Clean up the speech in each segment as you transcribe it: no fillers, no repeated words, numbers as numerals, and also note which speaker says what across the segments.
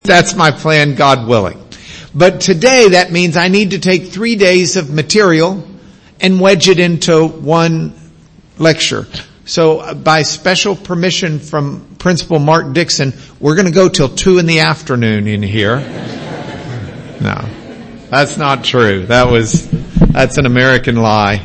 Speaker 1: That's my plan, God willing. But today that means I need to take 3 days of material and wedge it into one lecture. So by special permission from Principal Mark Dixon, we're going to go till 2 p.m. in here. No, that's not true. That's an American lie.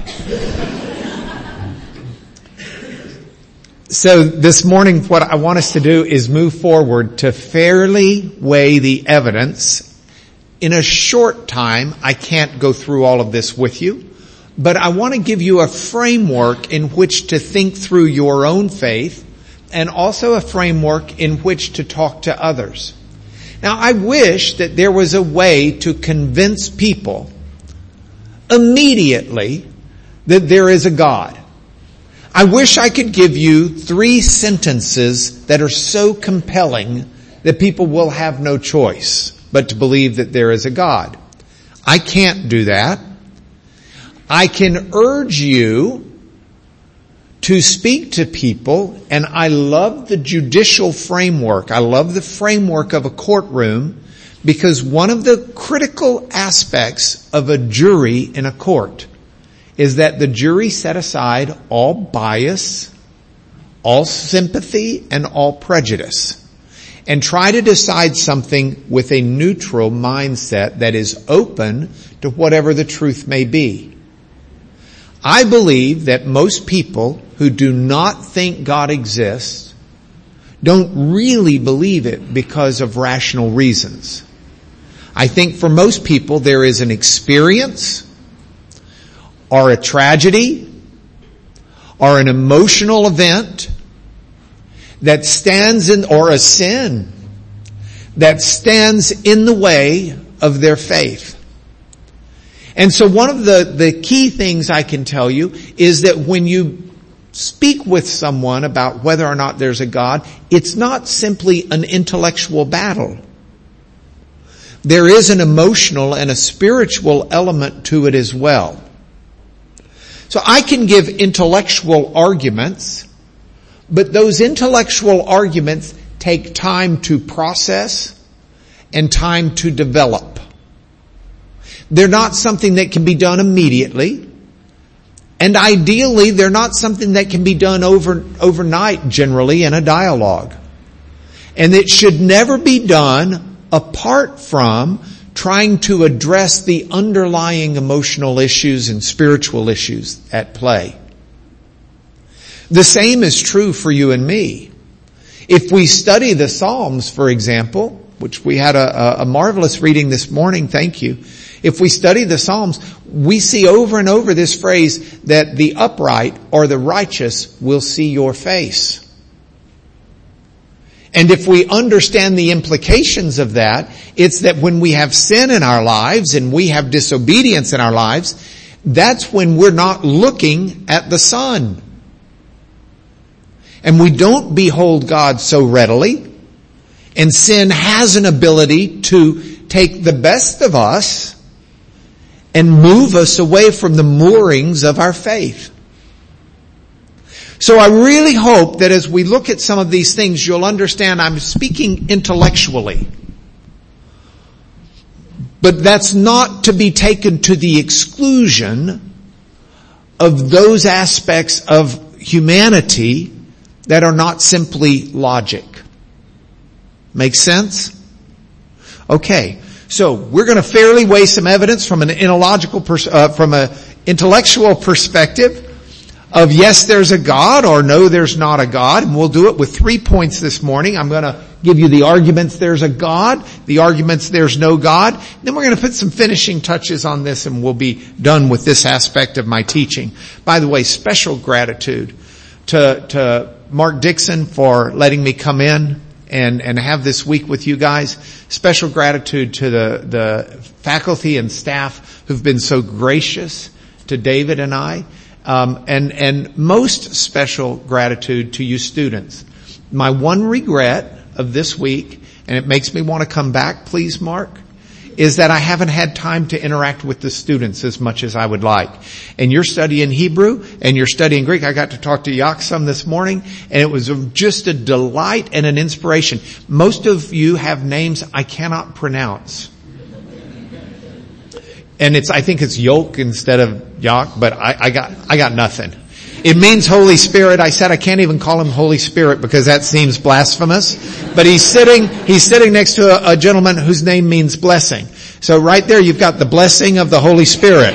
Speaker 1: So this morning what I want us to do is move forward to fairly weigh the evidence. In a short time, I can't go through all of this with you, but I want to give you a framework in which to think through your own faith and also a framework in which to talk to others. Now, I wish that there was a way to convince people immediately that there is a God. I wish I could give you 3 sentences that are so compelling that people will have no choice but to believe that there is a God. I can't do that. I can urge you to speak to people, and I love the judicial framework. I love the framework of a courtroom because one of the critical aspects of a jury in a court is that the jury set aside all bias, all sympathy, and all prejudice, and try to decide something with a neutral mindset that is open to whatever the truth may be. I believe that most people who do not think God exists don't really believe it because of rational reasons. I think for most people there is an experience or a tragedy or an emotional event that stands in, or a sin that stands in the way of their faith. And so one of the key things I can tell you is that when you speak with someone about whether or not there's a God, it's not simply an intellectual battle. There is an emotional and a spiritual element to it as well. So I can give intellectual arguments, but those intellectual arguments take time to process and time to develop. They're not something that can be done immediately. And ideally, they're not something that can be done overnight, generally, in a dialogue. And it should never be done apart from trying to address the underlying emotional issues and spiritual issues at play. The same is true for you and me. If we study the Psalms, for example, which we had a marvelous reading this morning, thank you. If we study the Psalms, we see over and over this phrase that the upright or the righteous will see your face. And if we understand the implications of that, it's that when we have sin in our lives and we have disobedience in our lives, that's when we're not looking at the sun. And we don't behold God so readily. And sin has an ability to take the best of us and move us away from the moorings of our faith. So I really hope that as we look at some of these things, you'll understand I'm speaking intellectually. But that's not to be taken to the exclusion of those aspects of humanity that are not simply logic. Make sense? Okay. So we're going to fairly weigh some evidence from an intellectual perspective of yes, there's a God, or no, there's not a God. And we'll do it with 3 points this morning. I'm going to give you the arguments there's a God, the arguments there's no God. Then we're going to put some finishing touches on this and we'll be done with this aspect of my teaching. By the way, special gratitude to Mark Dixon for letting me come in and have this week with you guys. Special gratitude to the faculty and staff who've been so gracious to David and I. And most special gratitude to you students. My one regret of this week, and it makes me want to come back, please, Mark, is that I haven't had time to interact with the students as much as I would like. And you're studying Hebrew and you're studying Greek. I got to talk to Yak some this morning, and it was just a delight and an inspiration. Most of you have names I cannot pronounce. And I think it's Yoke instead of Yak, but I got nothing. It means Holy Spirit. I said I can't even call him Holy Spirit because that seems blasphemous. But he's sitting next to a gentleman whose name means blessing. So right there you've got the blessing of the Holy Spirit.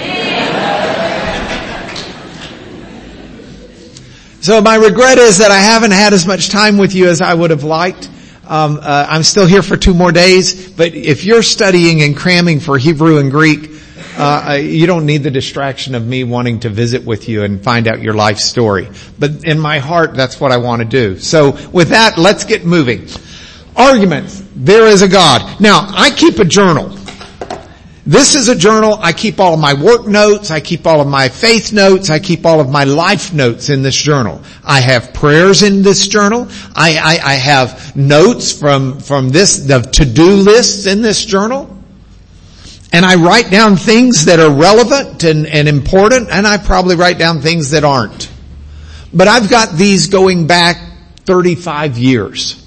Speaker 1: So my regret is that I haven't had as much time with you as I would have liked. I'm still here for 2 more days, but if you're studying and cramming for Hebrew and Greek, you don't need the distraction of me wanting to visit with you and find out your life story. But in my heart, that's what I want to do. So with that, let's get moving. Arguments. There is a God. Now, I keep a journal. This is a journal. I keep all of my work notes. I keep all of my faith notes. I keep all of my life notes in this journal. I have prayers in this journal. I have notes from the to-do lists in this journal. And I write down things that are relevant and important, and I probably write down things that aren't. But I've got these going back 35 years.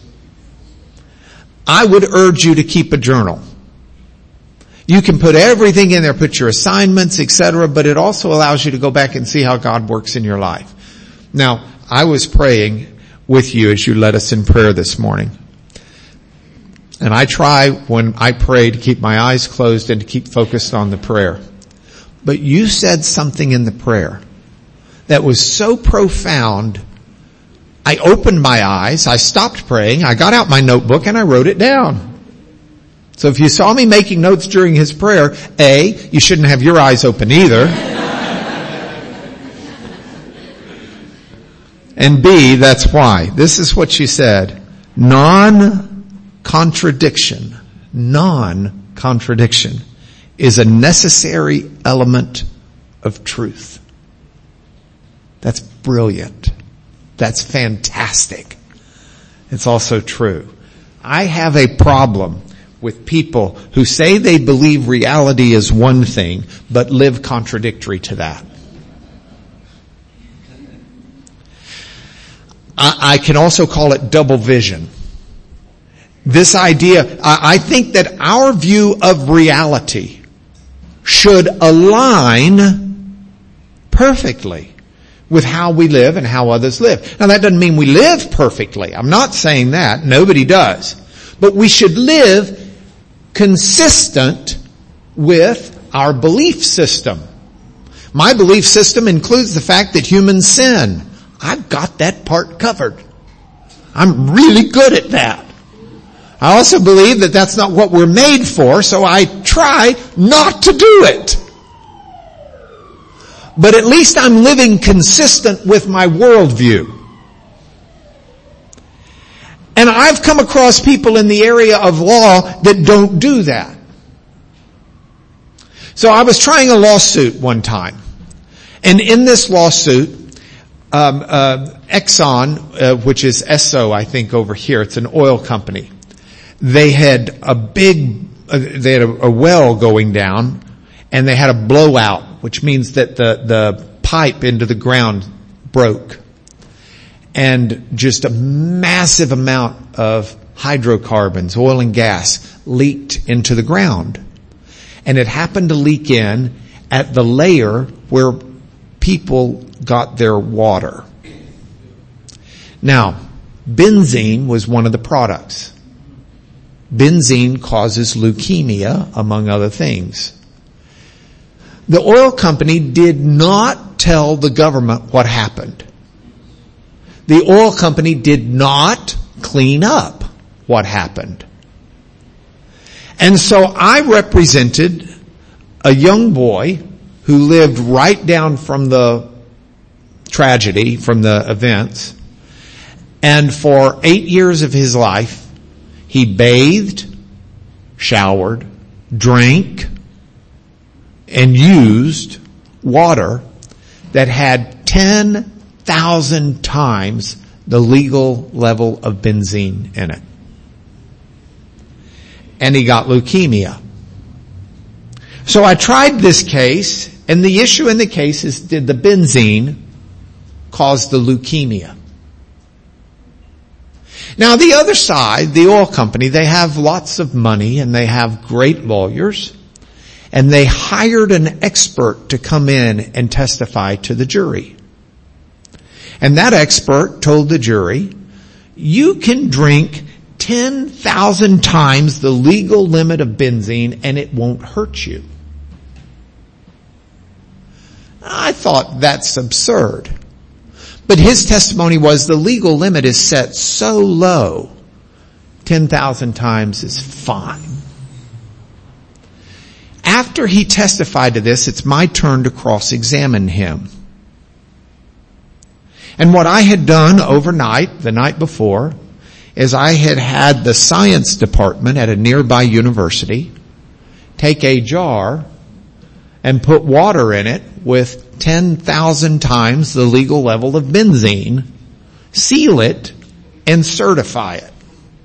Speaker 1: I would urge you to keep a journal. You can put everything in there, put your assignments, etc., but it also allows you to go back and see how God works in your life. Now, I was praying with you as you led us in prayer this morning. And I try when I pray to keep my eyes closed and to keep focused on the prayer. But you said something in the prayer that was so profound, I opened my eyes, I stopped praying, I got out my notebook and I wrote it down. So if you saw me making notes during his prayer, A, you shouldn't have your eyes open either. And B, that's why. This is what she said. Non-contradiction is a necessary element of truth. That's brilliant. That's fantastic. It's also true. I have a problem with people who say they believe reality is one thing, but live contradictory to that. I can also call it double vision. This idea, I think that our view of reality should align perfectly with how we live and how others live. Now that doesn't mean we live perfectly. I'm not saying that. Nobody does. But we should live consistent with our belief system. My belief system includes the fact that humans sin. I've got that part covered. I'm really good at that. I also believe that that's not what we're made for, so I try not to do it. But at least I'm living consistent with my worldview. And I've come across people in the area of law that don't do that. So I was trying a lawsuit one time. And in this lawsuit, Exxon, which is Esso, I think over here, it's an oil company. They had a well going down, and they had a blowout, which means that the pipe into the ground broke. And just a massive amount of hydrocarbons, oil and gas, leaked into the ground. And it happened to leak in at the layer where people got their water. Now, benzene was one of the products. Benzene causes leukemia, among other things. The oil company did not tell the government what happened. The oil company did not clean up what happened. And so I represented a young boy who lived right down from the tragedy, from the events. And for 8 years of his life, he bathed, showered, drank, and used water that had 10,000 times the legal level of benzene in it. And he got leukemia. So I tried this case, and the issue in the case is, did the benzene cause the leukemia? Now the other side, the oil company, they have lots of money and they have great lawyers, and they hired an expert to come in and testify to the jury. And that expert told the jury, you can drink 10,000 times the legal limit of benzene and it won't hurt you. I thought that's absurd. But his testimony was the legal limit is set so low, 10,000 times is fine. After he testified to this, it's my turn to cross-examine him. And what I had done overnight, the night before, is I had the science department at a nearby university take a jar and put water in it with 10,000 times the legal level of benzene, seal it, and certify it.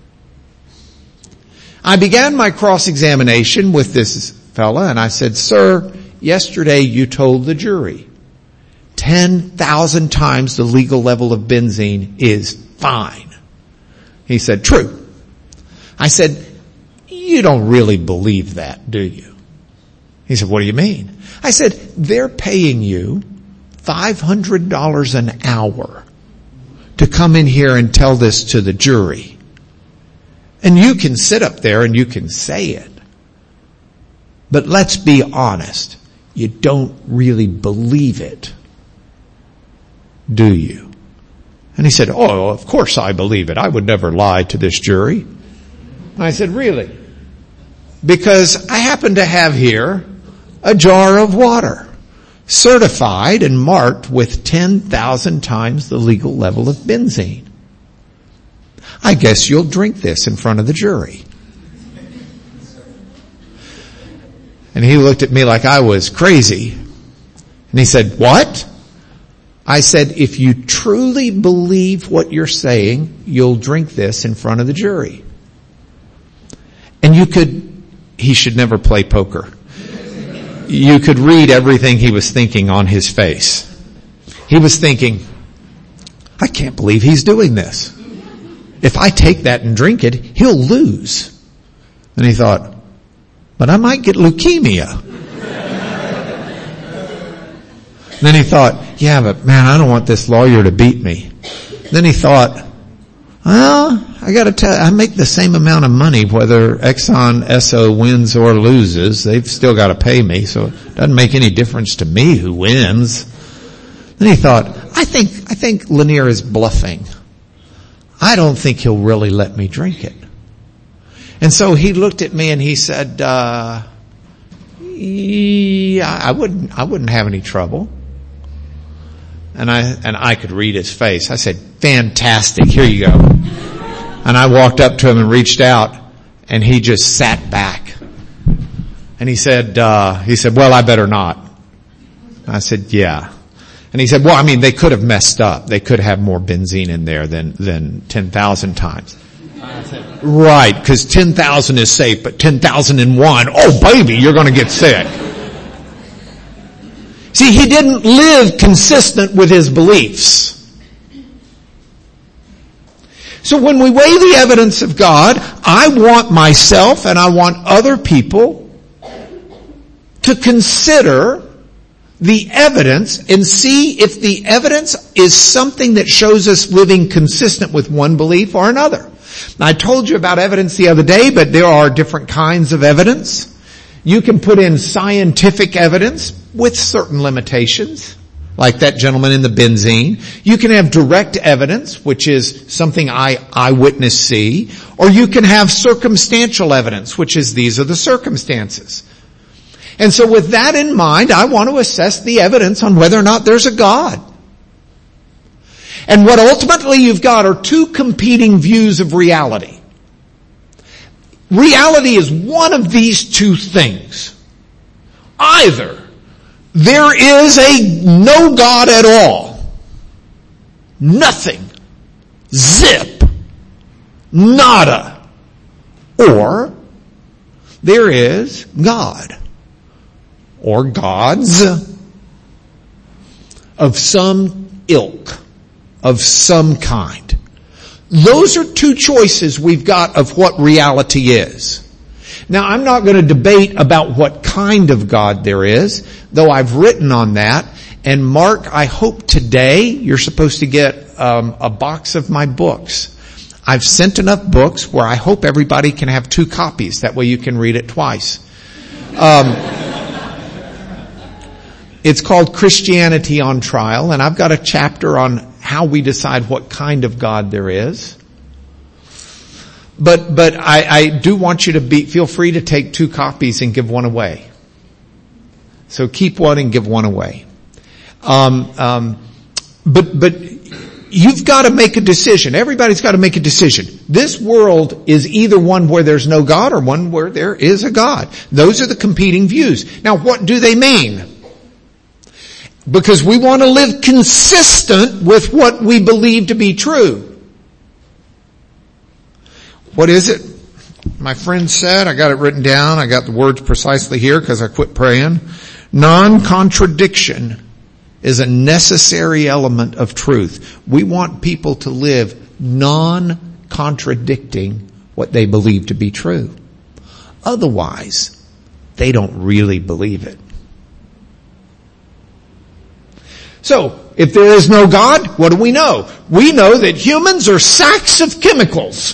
Speaker 1: I began my cross-examination with this fella, and I said, sir, yesterday you told the jury 10,000 times the legal level of benzene is fine. He said, true. I said, you don't really believe that, do you? He said, what do you mean? I said, they're paying you $500 an hour to come in here and tell this to the jury. And you can sit up there and you can say it. But let's be honest, you don't really believe it, do you? And he said, oh, of course I believe it. I would never lie to this jury. And I said, really? Because I happen to have here a jar of water, certified and marked with 10,000 times the legal level of benzene. I guess you'll drink this in front of the jury. And he looked at me like I was crazy. And he said, what? I said, if you truly believe what you're saying, you'll drink this in front of the jury. And he should never play poker. You could read everything he was thinking on his face. He was thinking, I can't believe he's doing this. If I take that and drink it, he'll lose. And he thought, but I might get leukemia. Then he thought, yeah, but man, I don't want this lawyer to beat me. Then he thought, well, I gotta tell you, I make the same amount of money whether Exxon Esso wins or loses. They've still gotta pay me, so it doesn't make any difference to me who wins. Then he thought, I think Lanier is bluffing. I don't think he'll really let me drink it. And so he looked at me and he said, yeah, I wouldn't have any trouble. And I could read his face. I said, fantastic, here you go. And I walked up to him and reached out, and he just sat back. And he said, well, I better not. I said, yeah. And he said, well, I mean, they could have messed up. They could have more benzene in there than 10,000 times. I said, right, because 10,000 is safe, but 10,001, oh baby, you're going to get sick. See, he didn't live consistent with his beliefs. So when we weigh the evidence of God, I want myself and I want other people to consider the evidence and see if the evidence is something that shows us living consistent with one belief or another. Now, I told you about evidence the other day, but there are different kinds of evidence. You can put in scientific evidence with certain limitations, like that gentleman in the benzene. You can have direct evidence, which is something eyewitness see, or you can have circumstantial evidence, which is these are the circumstances. And so with that in mind, I want to assess the evidence on whether or not there's a God. And what ultimately you've got are two competing views of reality. Reality is one of these two things. Either there is a no God at all, nothing, zip, nada, or there is God. or gods of some ilk, of some kind. Those are two choices we've got of what reality is. Now, I'm not going to debate about what kind of God there is, though I've written on that. And Mark, I hope today you're supposed to get a box of my books. I've sent enough books where I hope everybody can have 2 copies. That way you can read it twice. It's called Christianity on Trial, and I've got a chapter on how we decide what kind of God there is. But I do want you to feel free to take 2 copies and give one away. So keep one and give one away. But you've got to make a decision. Everybody's got to make a decision. This world is either one where there's no God or one where there is a God. Those are the competing views. Now, what do they mean? Because we want to live consistent with what we believe to be true. What is it? My friend said, I got it written down, I got the words precisely here because I quit praying. Non-contradiction is a necessary element of truth. We want people to live non-contradicting what they believe to be true. Otherwise, they don't really believe it. So, if there is no God, what do we know? We know that humans are sacks of chemicals.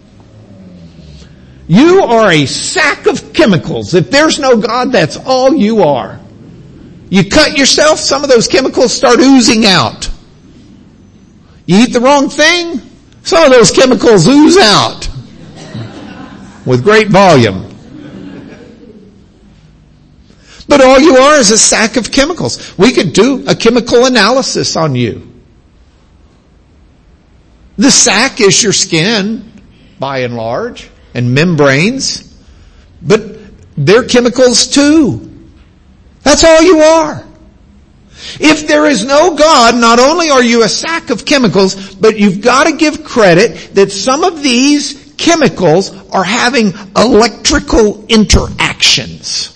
Speaker 1: You are a sack of chemicals. If there's no God, that's all you are. You cut yourself, some of those chemicals start oozing out. You eat the wrong thing, some of those chemicals ooze out with great volume. But all you are is a sack of chemicals. We could do a chemical analysis on you. The sack is your skin, by and large, and membranes, but they're chemicals too. That's all you are. If there is no God, not only are you a sack of chemicals, but you've got to give credit that some of these chemicals are having electrical interactions.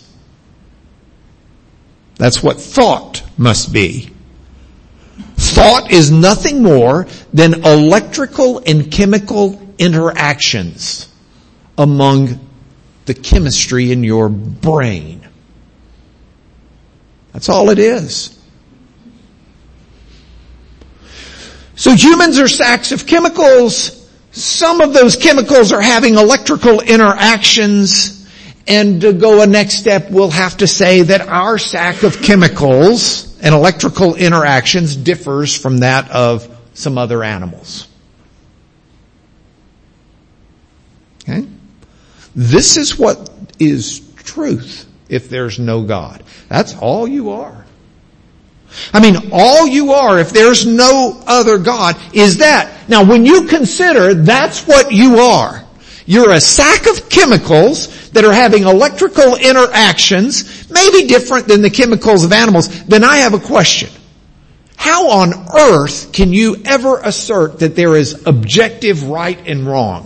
Speaker 1: That's what thought must be. Thought is nothing more than electrical and chemical interactions among the chemistry in your brain. That's all it is. So humans are sacks of chemicals. Some of those chemicals are having electrical interactions. And to go a next step, we'll have to say that our sack of chemicals and electrical interactions differs from that of some other animals. Okay? This is what is truth if there's no God. That's all you are. I mean, all you are if there's no other God is that. Now, when you consider that's what you are, you're a sack of chemicals that are having electrical interactions, maybe different than the chemicals of animals, then I have a question. How on earth can you ever assert that there is objective right and wrong?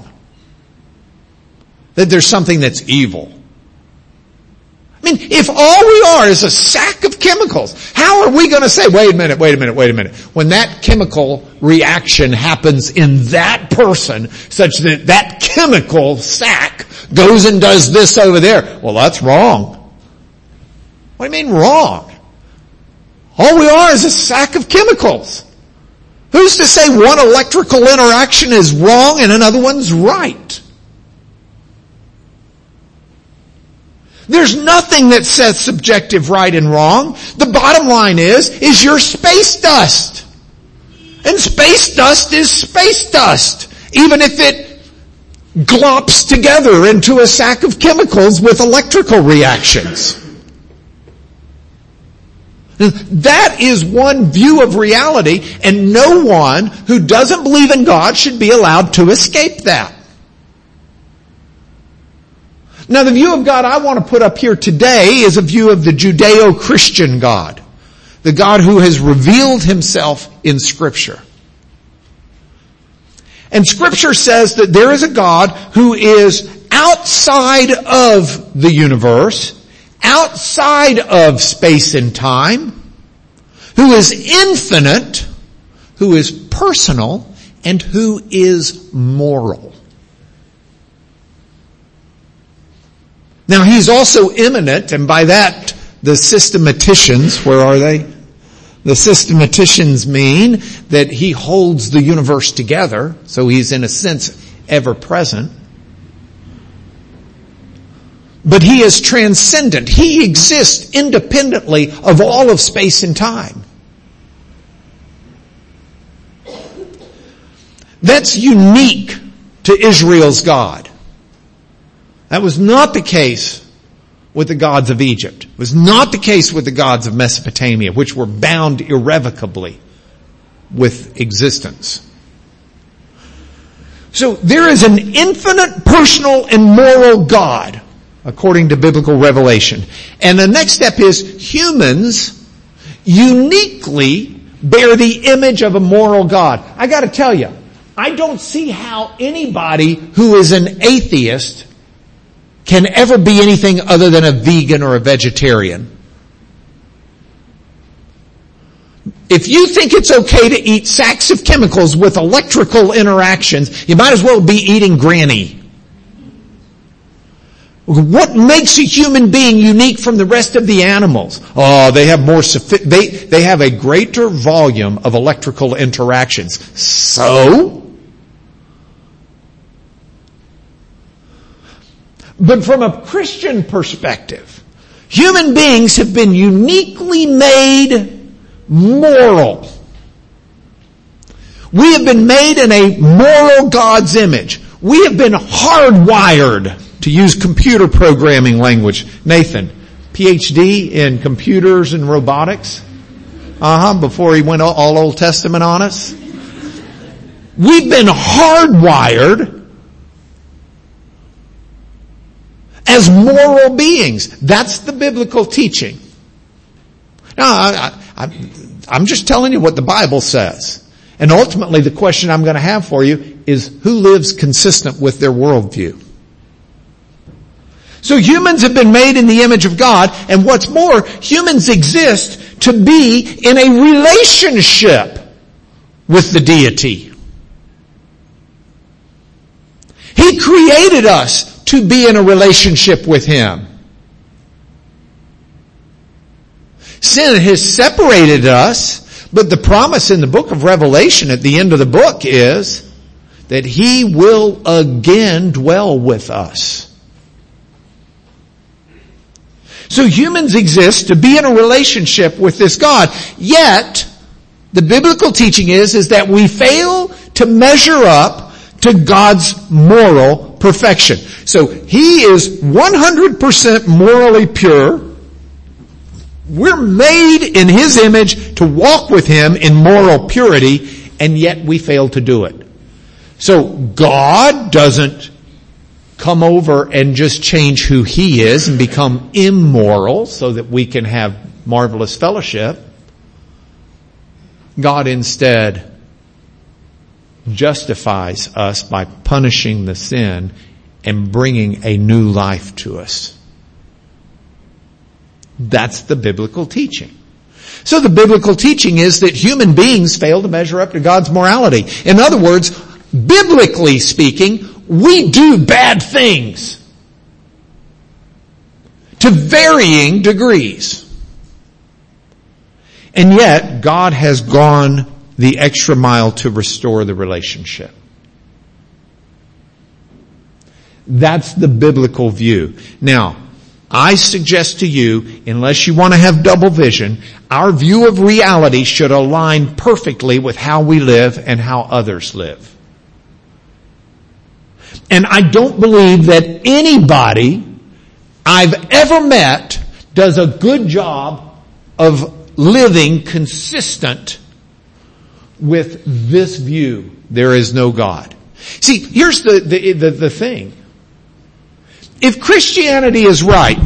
Speaker 1: That there's something that's evil? I mean, if all we are is a sack of chemicals, how are we going to say, wait a minute. When that chemical reaction happens in that person, such that that chemical sack goes and does this over there, well, that's wrong. What do you mean wrong? All we are is a sack of chemicals. Who's to say one electrical interaction is wrong and another one's right? There's nothing that says subjective right and wrong. The bottom line is you're space dust. And space dust is space dust. Even if it glops together into a sack of chemicals with electrical reactions. That is one view of reality, and no one who doesn't believe in God should be allowed to escape that. Now, the view of God I want to put up here today is a view of the Judeo-Christian God. The God who has revealed himself in Scripture. And Scripture says that there is a God who is outside of the universe, outside of space and time, who is infinite, who is personal, and who is moral. Now he's also immanent, and by that the systematicians, where are they? The systematicians mean that he holds the universe together, so he's in a sense ever present. But he is transcendent. He exists independently of all of space and time. That's unique to Israel's God. That was not the case with the gods of Egypt. It was not the case with the gods of Mesopotamia, which were bound irrevocably with existence. So there is an infinite, personal, and moral God, according to biblical revelation. And the next step is humans uniquely bear the image of a moral God. I got to tell you, I don't see how anybody who is an atheist can ever be anything other than a vegan or a vegetarian. If you think it's okay to eat sacks of chemicals with electrical interactions, you might as well be eating granny. What makes a human being unique from the rest of the animals? Oh, they have they have a greater volume of electrical interactions. So? But from a Christian perspective, human beings have been uniquely made moral. We have been made in a moral God's image. We have been hardwired, to use computer programming language. Nathan, PhD in computers and robotics. Before he went all Old Testament on us. We've been hardwired as moral beings. That's the biblical teaching. Now, I'm just telling you what the Bible says. And ultimately the question I'm going to have for you is, who lives consistent with their worldview? So humans have been made in the image of God, and what's more, humans exist to be in a relationship with the deity. He created us to be in a relationship with Him. Sin has separated us, but the promise in the book of Revelation at the end of the book is that He will again dwell with us. So humans exist to be in a relationship with this God. Yet, the biblical teaching is that we fail to measure up to God's moral perfection. So He is 100% morally pure. We're made in His image to walk with Him in moral purity, and yet we fail to do it. So God doesn't come over and just change who He is and become immoral so that we can have marvelous fellowship. God instead justifies us by punishing the sin and bringing a new life to us. That's the biblical teaching. So the biblical teaching is that human beings fail to measure up to God's morality. In other words, biblically speaking, we do bad things to varying degrees. And yet, God has gone the extra mile to restore the relationship. That's the biblical view. Now, I suggest to you, unless you want to have double vision, our view of reality should align perfectly with how we live and how others live. And I don't believe that anybody I've ever met does a good job of living consistent with this view. There is no God. See, here's the thing. If Christianity is right,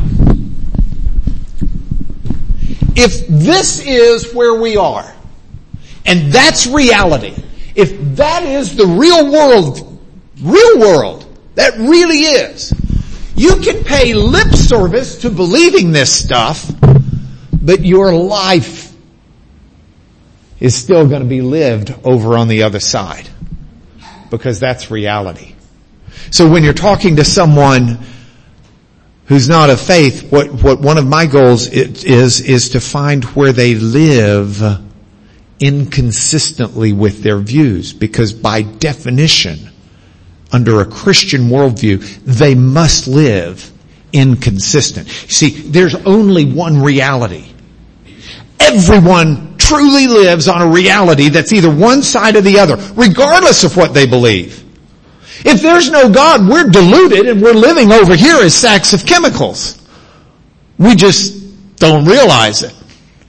Speaker 1: if this is where we are, and that's reality, if that is the real world, that really is, You can pay lip service to believing this stuff, but your life is still going to be lived over on the other side, because that's reality. So when you're talking to someone who's not of faith, what one of my goals is to find where they live inconsistently with their views, because by definition, under a Christian worldview, they must live inconsistent. See, there's only one reality. Everyone truly lives on a reality that's either one side or the other, regardless of what they believe. If there's no God, we're deluded and we're living over here as sacks of chemicals. We just don't realize it.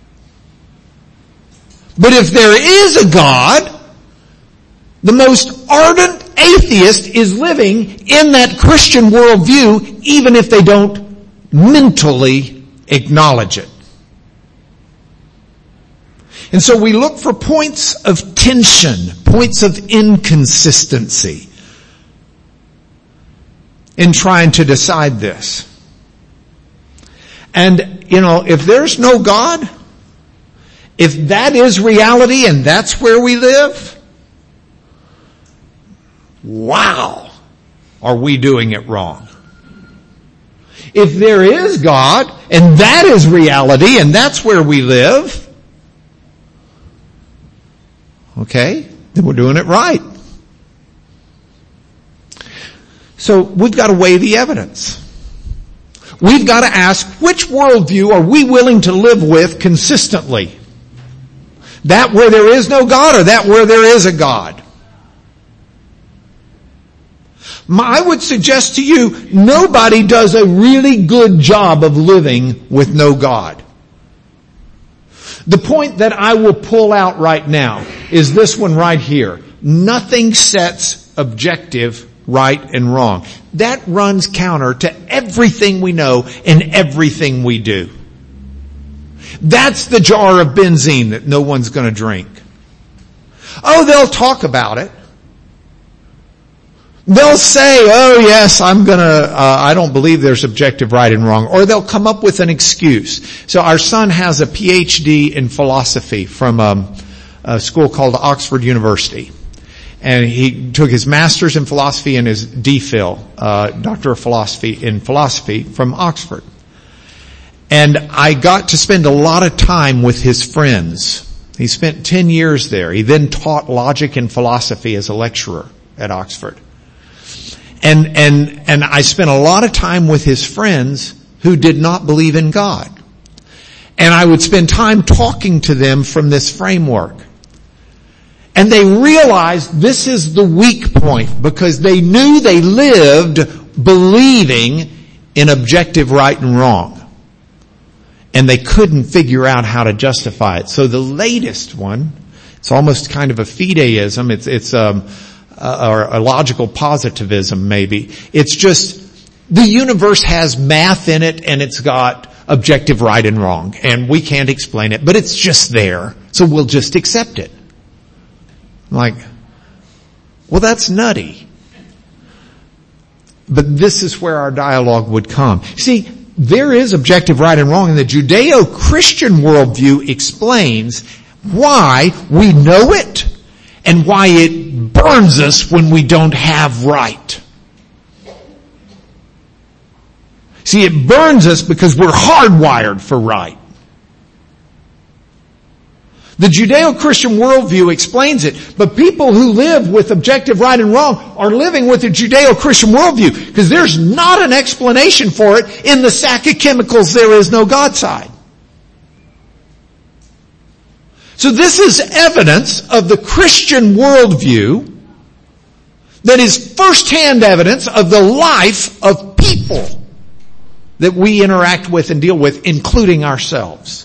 Speaker 1: But if there is a God, the most ardent atheist is living in that Christian worldview, even if they don't mentally acknowledge it. And so we look for points of tension, points of inconsistency in trying to decide this. And, if there's no God, if that is reality and that's where we live, wow, are we doing it wrong? If there is God and that is reality and that's where we live, okay, then we're doing it right. So we've got to weigh the evidence. We've got to ask, which worldview are we willing to live with consistently? That where there is no God, or that where there is a God? I would suggest to you, nobody does a really good job of living with no God. The point that I will pull out right now is this one right here. Nothing sets objective right and wrong. That runs counter to everything we know and everything we do. That's the jar of benzene that no one's going to drink. Oh, they'll talk about it. They'll say, oh yes, I don't believe there's objective right and wrong. Or they'll come up with an excuse. So our son has a PhD in philosophy from a school called Oxford University. And he took his master's in philosophy and his DPhil, Doctor of Philosophy in philosophy from Oxford. And I got to spend a lot of time with his friends. He spent 10 years there. He then taught logic and philosophy as a lecturer at Oxford. And I spent a lot of time with his friends who did not believe in God. And I would spend time talking to them from this framework. And they realized this is the weak point, because they knew they lived believing in objective right and wrong. And they couldn't figure out how to justify it. So the latest one, it's almost kind of a fideism. It's or a logical positivism maybe. It's just the universe has math in it and it's got objective right and wrong. And we can't explain it, but it's just there. So we'll just accept it. Like, well, that's nutty. But this is where our dialogue would come. See, there is objective right and wrong, and the Judeo-Christian worldview explains why we know it and why it burns us when we don't have right. See, it burns us because we're hardwired for right. The Judeo-Christian worldview explains it, but people who live with objective right and wrong are living with the Judeo-Christian worldview, because there's not an explanation for it in the sack of chemicals there is no God side. So this is evidence of the Christian worldview that is first-hand evidence of the life of people that we interact with and deal with, including ourselves.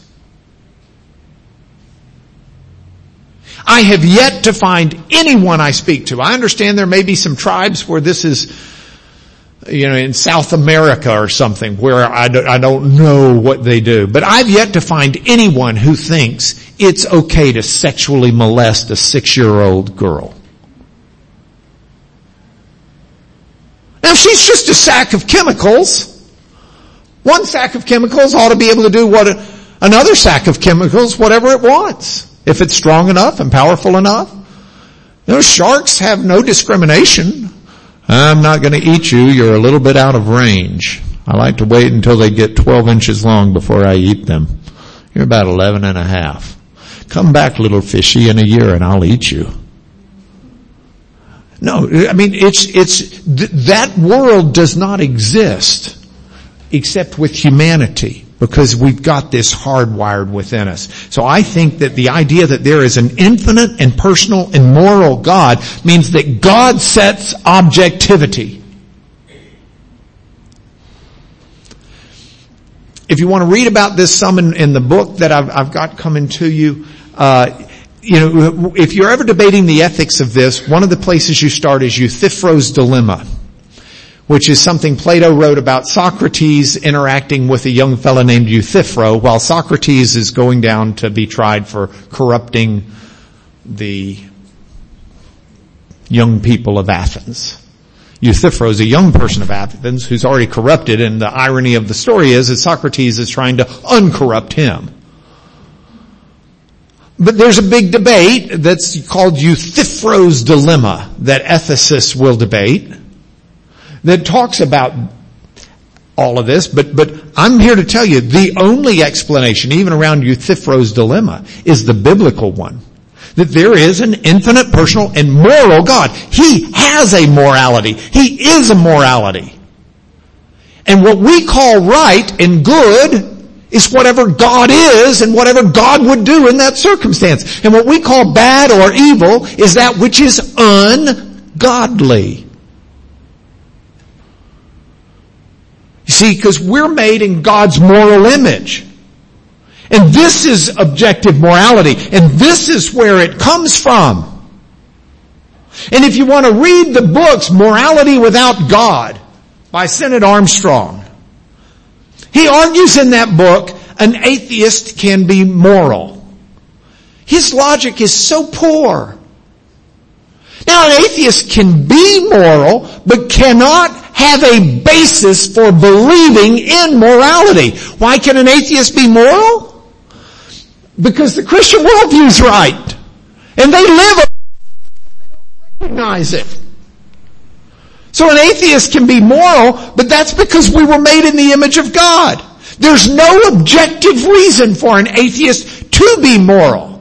Speaker 1: I have yet to find anyone I speak to. I understand there may be some tribes where this is, in South America or something, where I don't know what they do. But I've yet to find anyone who thinks it's okay to sexually molest a 6-year-old girl. Now, if she's just a sack of chemicals, one sack of chemicals ought to be able to do what another sack of chemicals, whatever it wants, if it's strong enough and powerful enough. Sharks have no discrimination. I'm not going to eat you. You're a little bit out of range. I like to wait until they get 12 inches long before I eat them. You're about 11 and a half. Come back, little fishy, in a year and I'll eat you. No, I mean, that world does not exist except with humanity, because we've got this hardwired within us. So I think that the idea that there is an infinite and personal and moral God means that God sets objectivity. If you want to read about this some in the book that I've got coming to you, if you're ever debating the ethics of this, one of the places you start is Euthyphro's Dilemma, which is something Plato wrote about Socrates interacting with a young fellow named Euthyphro while Socrates is going down to be tried for corrupting the young people of Athens. Euthyphro is a young person of Athens who's already corrupted, and the irony of the story is that Socrates is trying to uncorrupt him. But there's a big debate that's called Euthyphro's Dilemma that ethicists will debate that talks about all of this, but I'm here to tell you the only explanation, even around Euthyphro's Dilemma, is the biblical one. That there is an infinite, personal, and moral God. He has a morality. He is a morality. And what we call right and good is whatever God is and whatever God would do in that circumstance. And what we call bad or evil is that which is ungodly. You see, because we're made in God's moral image. And this is objective morality. And this is where it comes from. And if you want to read the books, Morality Without God by Sennett Armstrong, he argues in that book, an atheist can be moral. His logic is so poor. Now, an atheist can be moral, but cannot have a basis for believing in morality. Why can an atheist be moral? Because the Christian worldview is right. And they live it. They don't recognize it. So an atheist can be moral, but that's because we were made in the image of God. There's no objective reason for an atheist to be moral.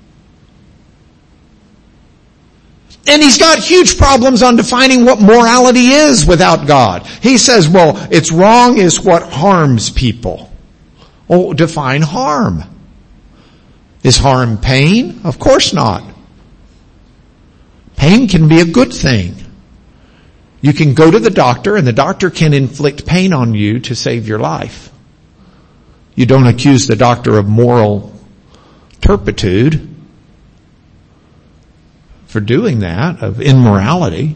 Speaker 1: And he's got huge problems on defining what morality is without God. He says, well, it's wrong is what harms people. Oh, define harm. Is harm pain? Of course not. Pain can be a good thing. You can go to the doctor and the doctor can inflict pain on you to save your life. You don't accuse the doctor of moral turpitude for doing that, of immorality.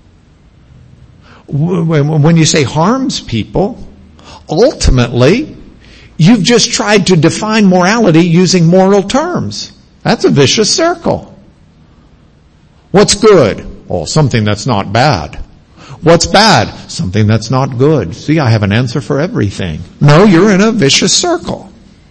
Speaker 1: When you say harms people, ultimately, you've just tried to define morality using moral terms. That's a vicious circle. What's good? Oh, something that's not bad. What's bad? Something that's not good. See, I have an answer for everything. No, you're in a vicious circle.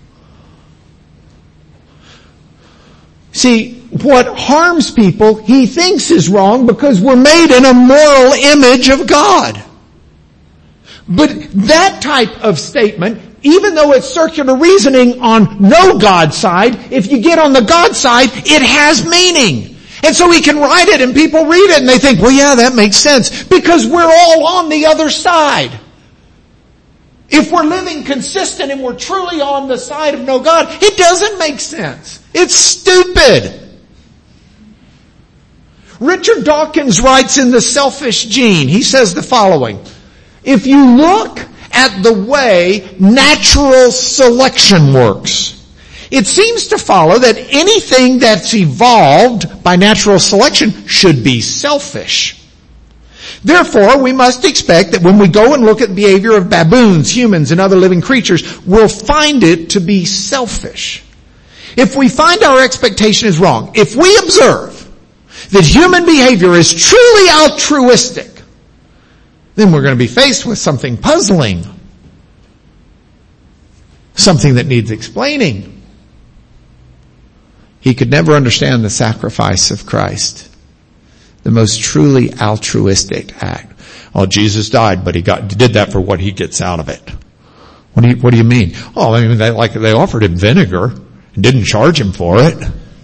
Speaker 1: See, what harms people, he thinks is wrong because we're made in a moral image of God. But that type of statement, even though it's circular reasoning on no God side, if you get on the God side, it has meaning. And so he can write it and people read it and they think, well, yeah, that makes sense. Because we're all on the other side. If we're living consistent and we're truly on the side of no God, it doesn't make sense. It's stupid. Richard Dawkins writes in The Selfish Gene, he says the following: if you look at the way natural selection works, it seems to follow that anything that's evolved by natural selection should be selfish. Therefore, we must expect that when we go and look at the behavior of baboons, humans, and other living creatures, we'll find it to be selfish. If we find our expectation is wrong, if we observe that human behavior is truly altruistic, then we're going to be faced with something puzzling. Something that needs explaining. He could never understand the sacrifice of Christ. The most truly altruistic act. Oh, Jesus died, but he did that for what he gets out of it. What do you mean? Oh, I mean, they offered him vinegar and didn't charge him for it.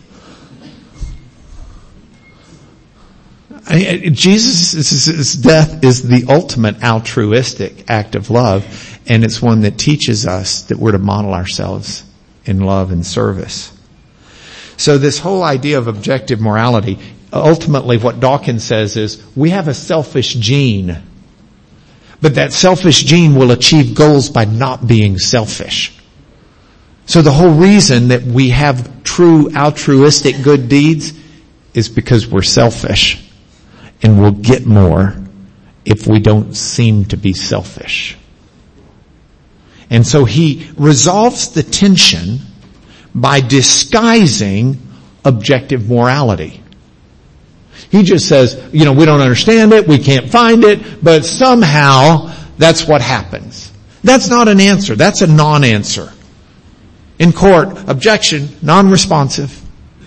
Speaker 1: Jesus' death is the ultimate altruistic act of love, and it's one that teaches us that we're to model ourselves in love and service. So this whole idea of objective morality, ultimately what Dawkins says is, we have a selfish gene, but that selfish gene will achieve goals by not being selfish. So the whole reason that we have true altruistic good deeds is because we're selfish. And we'll get more if we don't seem to be selfish. And so he resolves the tension by disguising objective morality. He just says, we don't understand it, we can't find it, but somehow that's what happens. That's not an answer, that's a non-answer. In court, objection, non-responsive.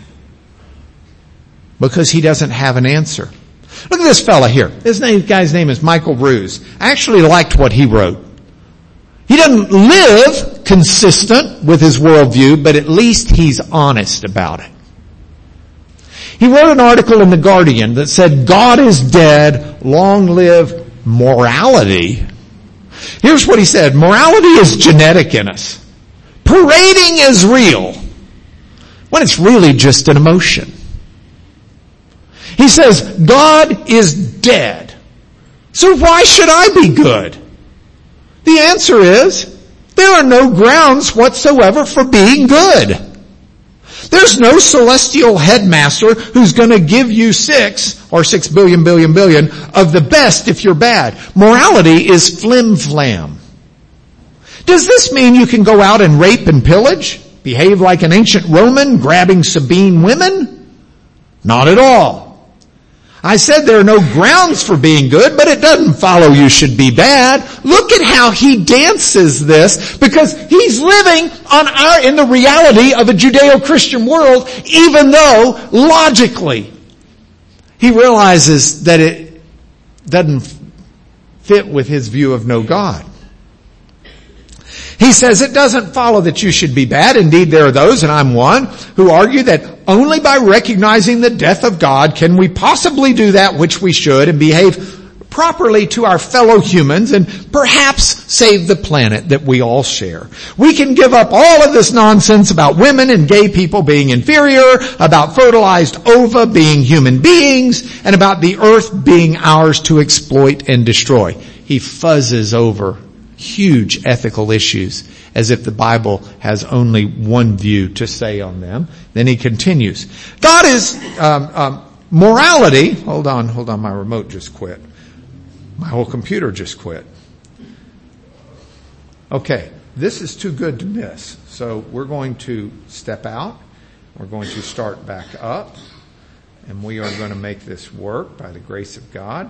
Speaker 1: Because he doesn't have an answer. Look at this fella here. This guy's name is Michael Ruse. I actually liked what he wrote. He doesn't live consistent with his worldview, but at least he's honest about it. He wrote an article in The Guardian that said, God is dead, long live morality. Here's what he said, morality is genetic in us. Parading is real, when it's really just an emotion. He says, God is dead. So why should I be good? The answer is, there are no grounds whatsoever for being good. There's no celestial headmaster who's going to give you 6 billion of the best if you're bad. Morality is flim-flam. Does this mean you can go out and rape and pillage? Behave like an ancient Roman, grabbing Sabine women? Not at all. I said there are no grounds for being good, but it doesn't follow you should be bad. Look at how he dances this, because he's living in the reality of a Judeo-Christian world, even though logically he realizes that it doesn't fit with his view of no God. He says it doesn't follow that you should be bad. Indeed, there are those, and I'm one, who argue that only by recognizing the death of God can we possibly do that which we should and behave properly to our fellow humans and perhaps save the planet that we all share. We can give up all of this nonsense about women and gay people being inferior, about fertilized ova being human beings, and about the earth being ours to exploit and destroy. He fuzzes over huge ethical issues as if the Bible has only one view to say on them. Then he continues. God is, morality, hold on, my remote just quit. My whole computer just quit. Okay, this is too good to miss. So we're going to step out. We're going to start back up. And we are going to make this work by the grace of God.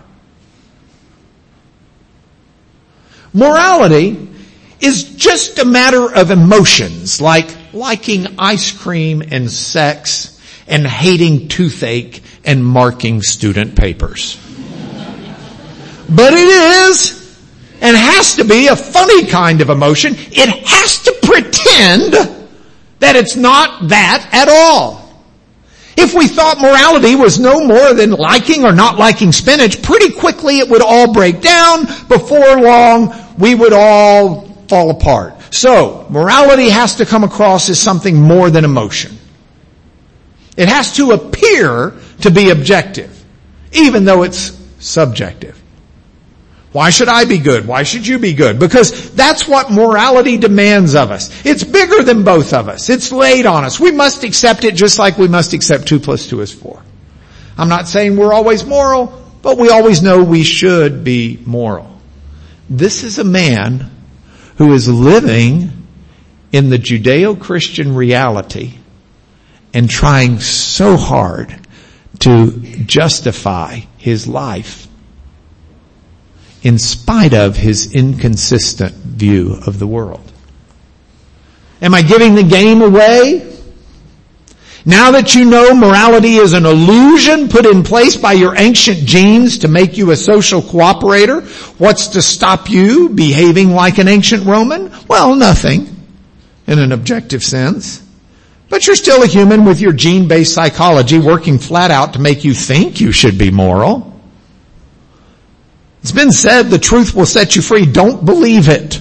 Speaker 1: Morality is just a matter of emotions, like liking ice cream and sex and hating toothache and marking student papers. But it is, and has to be, a funny kind of emotion. It has to pretend that it's not that at all. If we thought morality was no more than liking or not liking spinach, pretty quickly it would all break down. Before long, we would all fall apart. So, morality has to come across as something more than emotion. It has to appear to be objective, even though it's subjective. Why should I be good? Why should you be good? Because that's what morality demands of us. It's bigger than both of us. It's laid on us. We must accept it just like we must accept 2 + 2 is 4. I'm not saying we're always moral, but we always know we should be moral. This is a man who is living in the Judeo-Christian reality and trying so hard to justify his life in spite of his inconsistent view of the world. Am I giving the game away? Now that you know morality is an illusion put in place by your ancient genes to make you a social cooperator, what's to stop you behaving like an ancient Roman? Well, nothing, in an objective sense. But you're still a human with your gene-based psychology working flat out to make you think you should be moral. It's been said the truth will set you free. Don't believe it.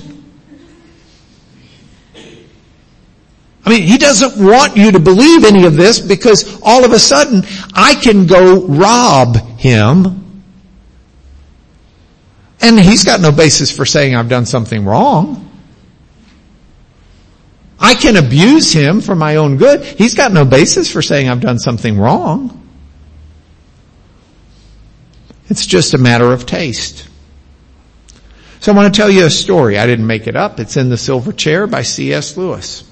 Speaker 1: I mean, he doesn't want you to believe any of this because all of a sudden I can go rob him. And he's got no basis for saying I've done something wrong. I can abuse him for my own good. He's got no basis for saying I've done something wrong. It's just a matter of taste. So I want to tell you a story. I didn't make it up. It's in The Silver Chair by C.S. Lewis.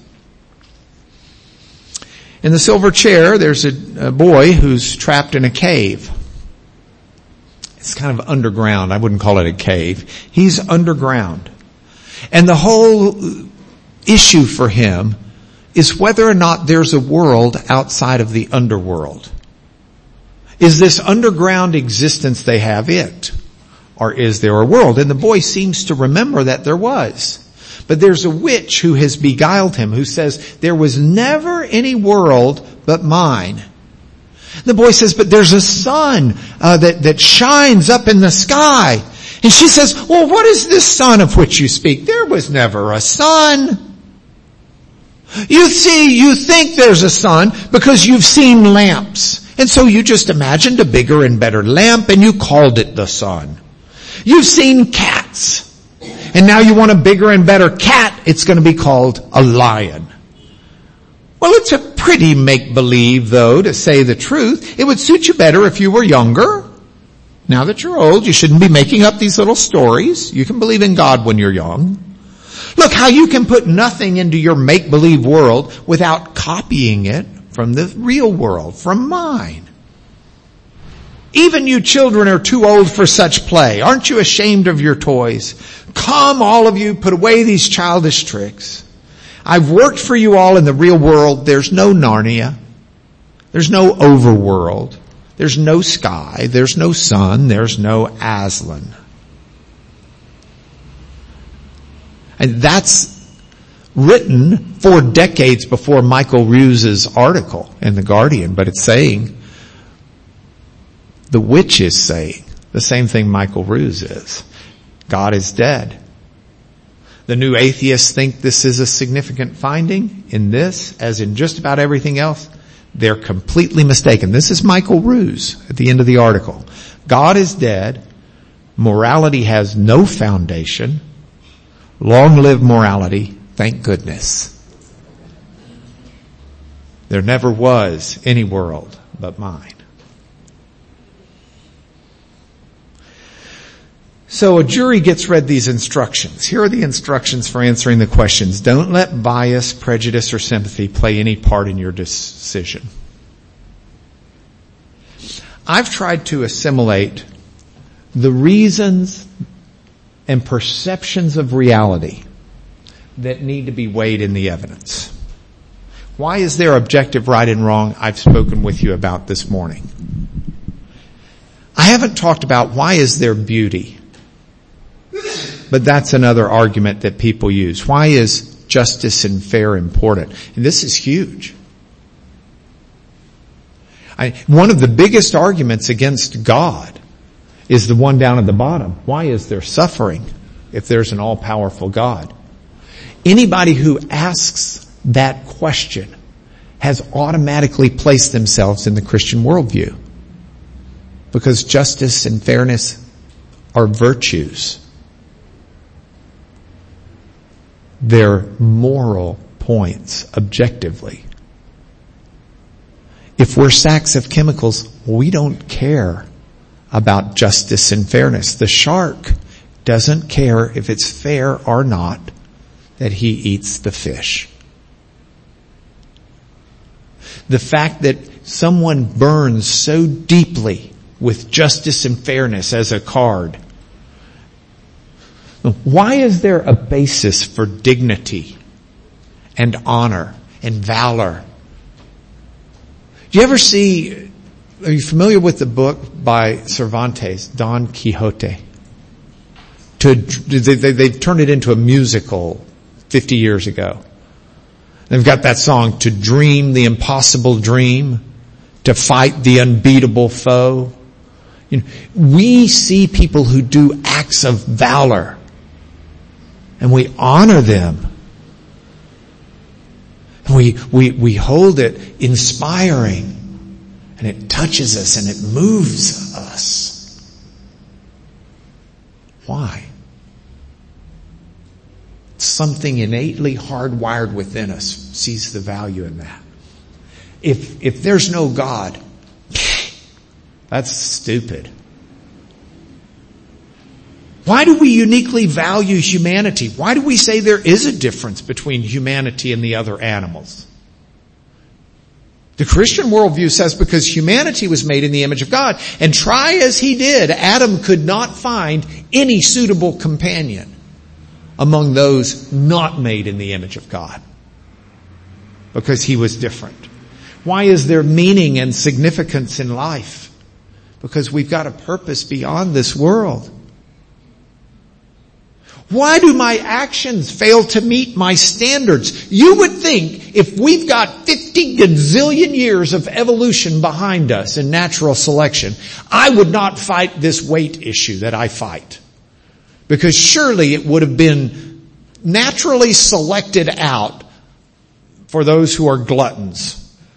Speaker 1: In The Silver Chair, there's a boy who's trapped in a cave. It's kind of underground. I wouldn't call it a cave. He's underground. And the whole issue for him is whether or not there's a world outside of the underworld. Is this underground existence they have it? Or is there a world? And the boy seems to remember that there was. But there's a witch who has beguiled him, who says, there was never any world but mine. The boy says, but there's a sun that shines up in the sky. And she says, well, what is this sun of which you speak? There was never a sun. You see, you think there's a sun because you've seen lamps. And so you just imagined a bigger and better lamp and you called it the sun. You've seen cats. And now you want a bigger and better cat, it's going to be called a lion. Well, it's a pretty make-believe, though, to say the truth. It would suit you better if you were younger. Now that you're old, you shouldn't be making up these little stories. You can believe in God when you're young. Look how you can put nothing into your make-believe world without copying it from the real world, from mine. Even you children are too old for such play. Aren't you ashamed of your toys? Come, all of you, put away these childish tricks. I've worked for you all in the real world. There's no Narnia. There's no overworld. There's no sky. There's no sun. There's no Aslan. And that's written 4 decades before Michael Rews's article in The Guardian, but it's saying, the witch is saying the same thing Michael Rews is. God is dead. The new atheists think this is a significant finding. In this, as in just about everything else, they're completely mistaken. This is Michael Rews at the end of the article. God is dead. Morality has no foundation. Long live morality. Thank goodness. There never was any world but mine. So a jury gets read these instructions. Here are the instructions for answering the questions. Don't let bias, prejudice, or sympathy play any part in your decision. I've tried to assimilate the reasons and perceptions of reality that need to be weighed in the evidence. Why is there objective right and wrong? I've spoken with you about this morning. I haven't talked about why is there beauty. But that's another argument that people use. Why is justice and fair important? And this is huge. One of the biggest arguments against God is the one down at the bottom. Why is there suffering if there's an all-powerful God? Anybody who asks that question has automatically placed themselves in the Christian worldview. Because justice and fairness are virtues. They're moral points, objectively. If we're sacks of chemicals, we don't care about justice and fairness. The shark doesn't care if it's fair or not that he eats the fish. The fact that someone burns so deeply with justice and fairness as a card Why is there a basis for dignity and honor and valor? Do you ever see, are you familiar with the book by Cervantes, Don Quixote? They've turned it into a musical 50 years ago. They've got that song, to dream the impossible dream, to fight the unbeatable foe. You know, we see people who do acts of valor, and we honor them. We hold it inspiring, and it touches us and it moves us. Why? Something innately hardwired within us sees the value in that. If there's no God, that's stupid. Why do we uniquely value humanity? Why do we say there is a difference between humanity and the other animals? The Christian worldview says because humanity was made in the image of God, and try as he did, Adam could not find any suitable companion among those not made in the image of God, because he was different. Why is there meaning and significance in life? Because we've got a purpose beyond this world. Why do my actions fail to meet my standards? You would think if we've got 50 gazillion years of evolution behind us in natural selection, I would not fight this weight issue that I fight. Because surely it would have been naturally selected out for those who are gluttons.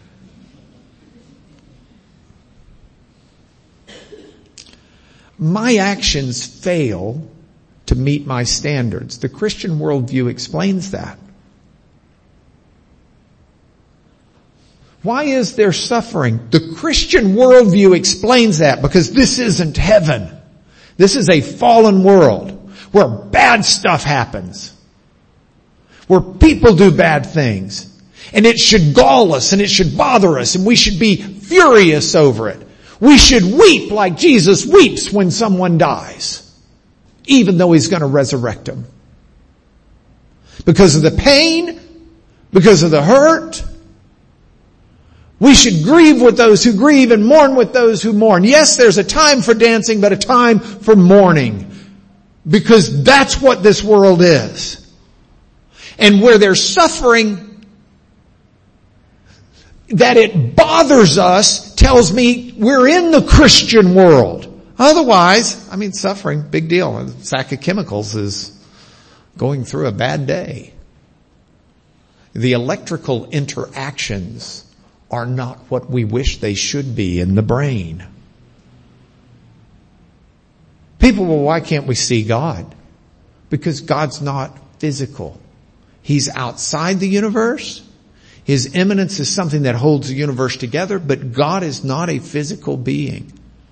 Speaker 1: My actions fail to meet my standards. The Christian worldview explains that. Why is there suffering? The Christian worldview explains that, because this isn't heaven. This is a fallen world where bad stuff happens, where people do bad things, and it should gall us and it should bother us, and we should be furious over it. We should weep like Jesus weeps when someone dies, even though he's going to resurrect them. Because of the pain, because of the hurt, we should grieve with those who grieve and mourn with those who mourn. Yes, there's a time for dancing, but a time for mourning, because that's what this world is. And where there's suffering, that it bothers us tells me we're in the Christian world. Otherwise, suffering, big deal. A sack of chemicals is going through a bad day. The electrical interactions are not what we wish they should be in the brain. People, well, why can't we see God? Because God's not physical. He's outside the universe. His immanence is something that holds the universe together, but God is not a physical being.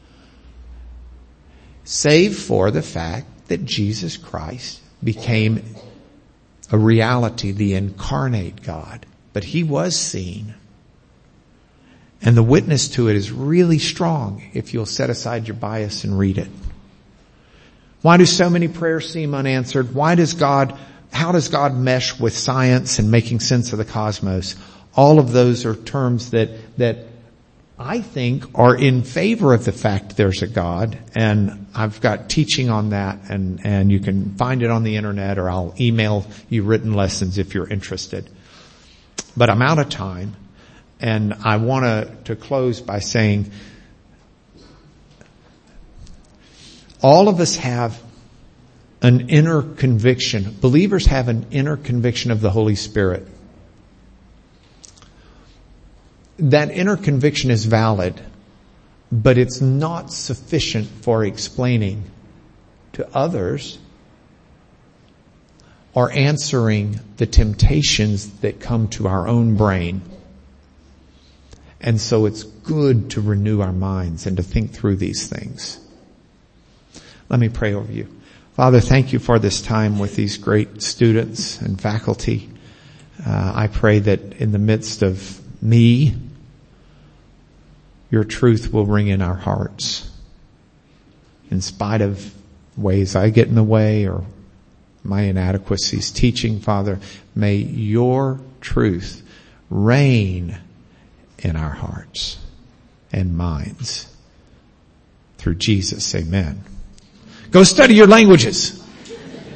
Speaker 1: Save for the fact that Jesus Christ became a reality, the incarnate God. But he was seen. And the witness to it is really strong if you'll set aside your bias and read it. Why do so many prayers seem unanswered? How does God mesh with science and making sense of the cosmos? All of those are terms that I think are in favor of the fact there's a God, and I've got teaching on that, and you can find it on the internet, or I'll email you written lessons if you're interested. But I'm out of time, and I want to close by saying all of us have an inner conviction. Believers have an inner conviction of the Holy Spirit. That inner conviction is valid, but it's not sufficient for explaining to others or answering the temptations that come to our own brain. And so it's good to renew our minds and to think through these things. Let me pray over you. Father, thank you for this time with these great students and faculty. I pray that in the midst of me, your truth will ring in our hearts. In spite of ways I get in the way or my inadequacies. Teaching, Father, may your truth reign in our hearts and minds. Through Jesus, amen. Go study your languages.